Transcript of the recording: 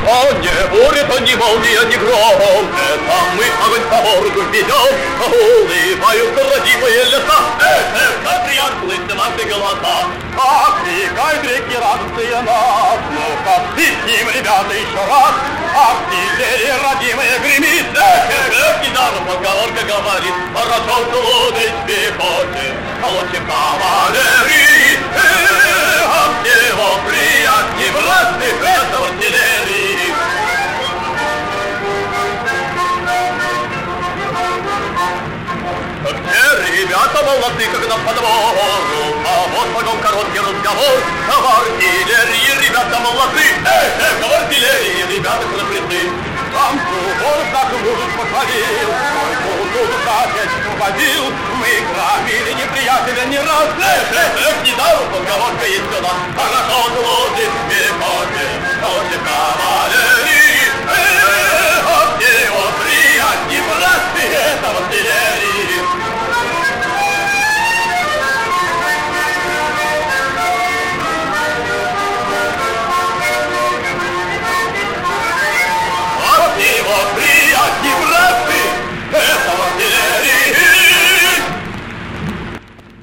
не буря, ни молния, ни гром. Это мы огонь по морду ведем, улыбаются родимые леса. Как приятны слышны ваши голоса. Ах, векают реки радостные нас. Ну-ка, свистим, ребята, еще раз. Артиллерия родимая гремит. Недаром поговорка говорит, хорошо служить в пехоте, а лучше кавалерии. А всего приятней властных это артиллерии. Где ребята молодцы, как на подвору, а вот потом короткий разговор. В артиллерии ребята молодцы, в артиллерии ребята храбрецы. Там сугор так мужик похвалил, мой опять уводил. Мы громили неприятеля не раз. Недаром поговорка есть у нас, хорошо служит в пехоте.